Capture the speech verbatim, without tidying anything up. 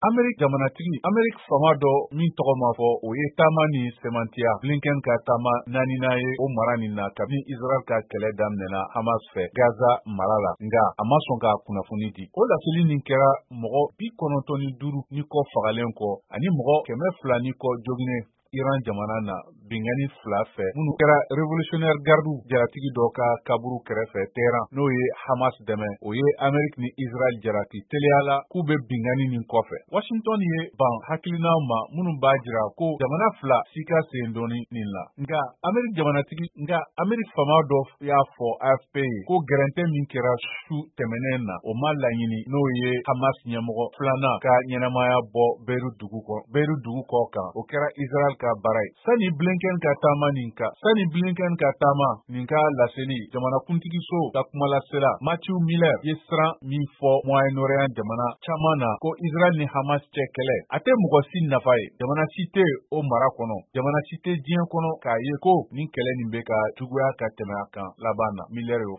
Amerik jamanatigi Amerik fama dɔ min tɔgɔ ma fɔ o ye taama ni semantiya Blinken ka taama naaninan ye o mara nin na kabini Israel ka kɛlɛ daminɛna Hamas fɛ Gaza mara la nga a ma sɔn ka kunnafoni di. O laseli nin kɛra mɔgɔ bi kɔnɔntɔn ni duuru ni kɔ fagalen kɔ ani mɔgɔ kɛmɛ fila ni kɔ joginen Iran jamana na bingani fila fɛ minnu kɛra Revolutionnaire Garde jaratigi dɔ ka kaburu kɛrɛfɛ Tehran n'o ye Hamas dɛmɛ o ye Amerik ni Israel jarati teliyala k'u bɛ bingani nin kɔfɛ. Washington ye ban hakilinaw ma minnu b'a jira ko jamana fila si ka sen dɔɔni nin la. Nga Amerik jamanatigi nga Amerik fama dɔ y'a fɔ A F P ye ko gɛrɛntɛ min kɛra su tɛmɛnen na o ma laɲini n'o ye Hamas ɲɛmɔgɔ filanan ka ɲɛnamaya bɔ Beirut dugu kɔ Beirut dugu kɔ kan o kɛra Israel ka baara ye. Sani Blinken ka taama nin ka sani Blinken ka taama nin ka laseli jamanakuntigiso ka kumalasela Matthew Miller ye siran min fɔ Moyen-Orient jamana caman na ko Israel ni Hamas cɛ kɛlɛ a tɛ mɔgɔ si nafa ye. Jamana si tɛ o mara kɔnɔ jamana si tɛ diɲɛ kɔnɔ k'a ye ko nin kɛlɛ nin bɛ ka juguya ka tɛmɛ a kan laban na. Miller y'o